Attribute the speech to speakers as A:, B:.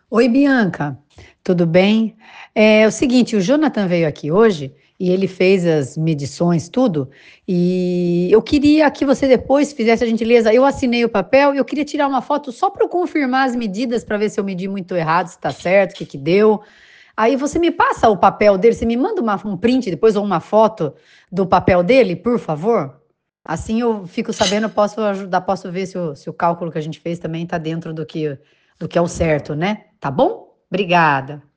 A: Oi, Bianca, tudo bem? É o seguinte, o Jonathan veio aqui hoje e ele fez as medições, tudo, e eu queria que você depois fizesse a gentileza. Eu assinei o papel e eu queria tirar uma foto só para eu confirmar as medidas, para ver se eu medi muito errado, se está certo, o que que deu. Aí você me passa o papel dele, você me manda um print depois ou uma foto do papel dele, por favor? Assim eu fico sabendo, eu posso ajudar, posso ver se o cálculo que a gente fez também está dentro do que é o certo, né? Tá bom? Obrigada.